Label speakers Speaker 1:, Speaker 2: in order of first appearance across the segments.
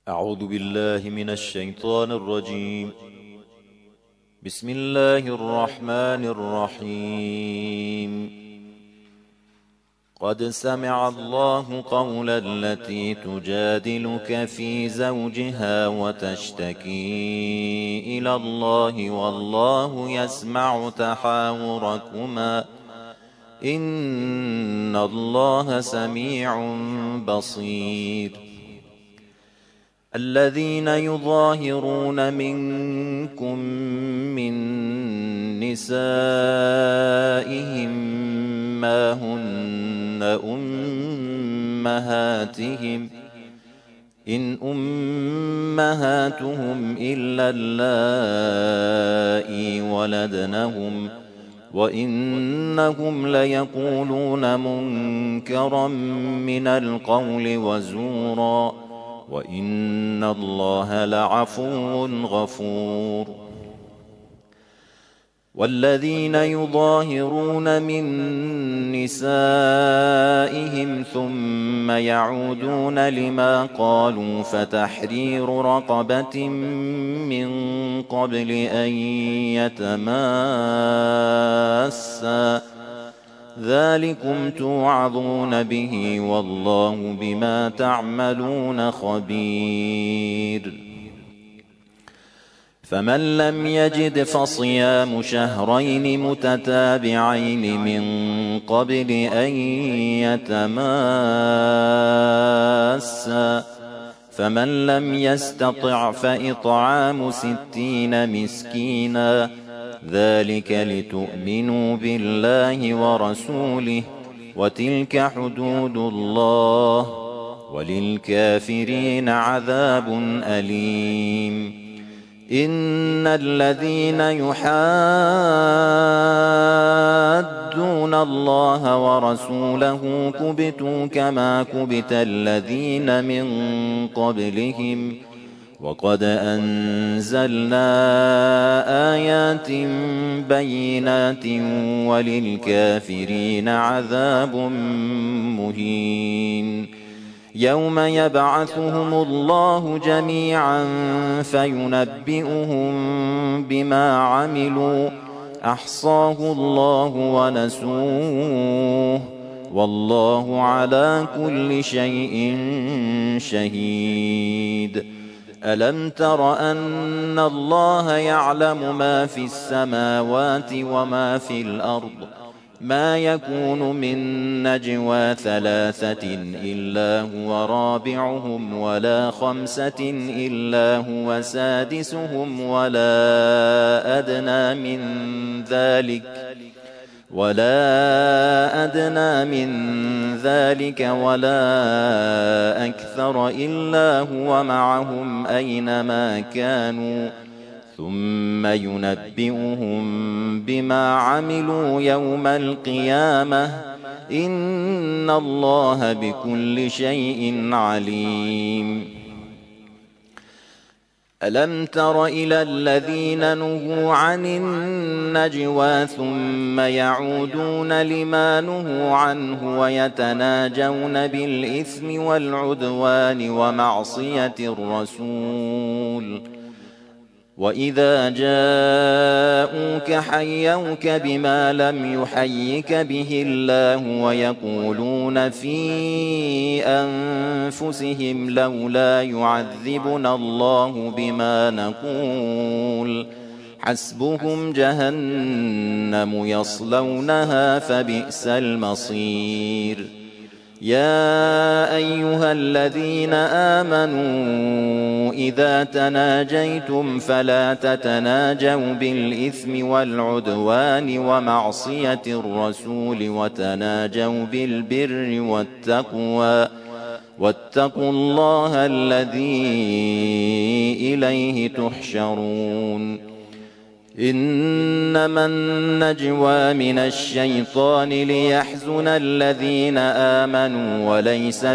Speaker 1: أعوذ بالله من الشيطان الرجيم. بسم الله الرحمن الرحيم. قد سمع الله قول التي تجادلك في زوجها وتشتكي إلى الله والله يسمع تحاوركما إن الله سميع بصير. الذين يظاهرون منكم من نسائهم ما هن أمهاتهم إن أمهاتهم إلا اللائي ولدنهم وإنهم ليقولون منكرا من القول وزورا وإن الله لعفو غفور. والذين يظاهرون من نسائهم ثم يعودون لما قالوا فتحرير رقبة من قبل أن يتماسا ذلكم توعظون به والله بما تعملون خبير. فمن لم يجد فصيام شهرين متتابعين من قبل أن يتماسا فمن لم يستطع فإطعام 60 مسكينا ذلك لتؤمنوا بالله ورسوله وتلك حدود الله وللكافرين عذاب أليم. إن الذين يحادون الله ورسوله كبتوا كما كبت الذين من قبلهم وقد أنزلنا آيات بينات وللكافرين عذاب مهين. يوم يبعثهم الله جميعا فينبئهم بما عملوا أحصاه الله ونسوه والله على كل شيء شهيد. ألم تر أن الله يعلم ما في السماوات وما في الأرض ما يكون من نجوى 3 إلا هو رابعهم ولا 5 إلا هو سادسهم ولا أدنى من ذلك ولا أكثر إلا هو معهم أينما كانوا ثم ينبئهم بما عملوا يوم القيامة إن الله بكل شيء عليم. ألم تر إلى الذين نهوا عن النجوى ثم يعودون لما نهوا عنه ويتناجون بالإثم والعدوان ومعصية الرسول وإذا جاءوك حيوك بما لم يحيك به الله ويقولون في أنفسهم لولا يعذبنا الله بما نقول حسبهم جهنم يصلونها فبئس المصير. يا أيها الذين آمنوا إذا تناجيتم فلا تتناجوا بالإثم والعدوان ومعصية الرسول وتناجوا بالبر والتقوى واتقوا الله الذي إليه تحشرون. إنما النجوى من الشيطان ليحزن الذين آمنوا وليس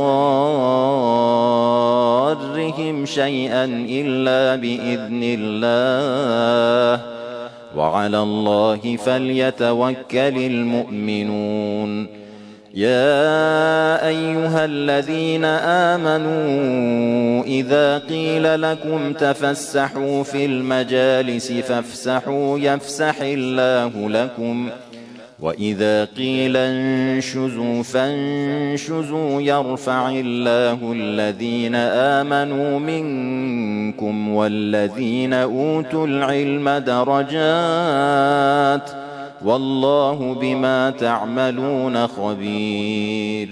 Speaker 1: بضارهم شيئا إلا بإذن الله وعلى الله فليتوكل المؤمنون. يا أيها الذين آمنوا إذا قيل لكم تفسحوا في المجالس فافسحوا يفسح الله لكم وإذا قيل انشزوا فانشزوا يرفع الله الذين آمنوا منكم والذين أوتوا العلم درجات والله بما تعملون خبير.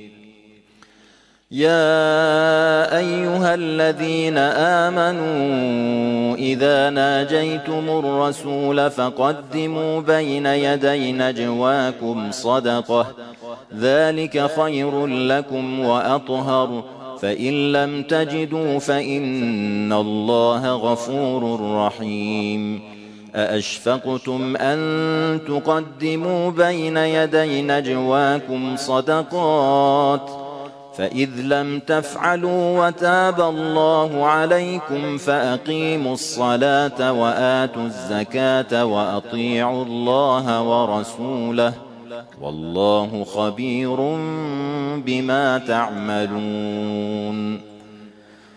Speaker 1: يا أيها الذين آمنوا إذا ناجيتم الرسول فقدموا بين يدي نجواكم صدقة ذلك خير لكم وأطهر فإن لم تجدوا فإن الله غفور رحيم. أأشفقتم أن تقدموا بين يدي نجواكم صدقات فإذ لم تفعلوا وتاب الله عليكم فأقيموا الصلاة وآتوا الزكاة وأطيعوا الله ورسوله والله خبير بما تعملون.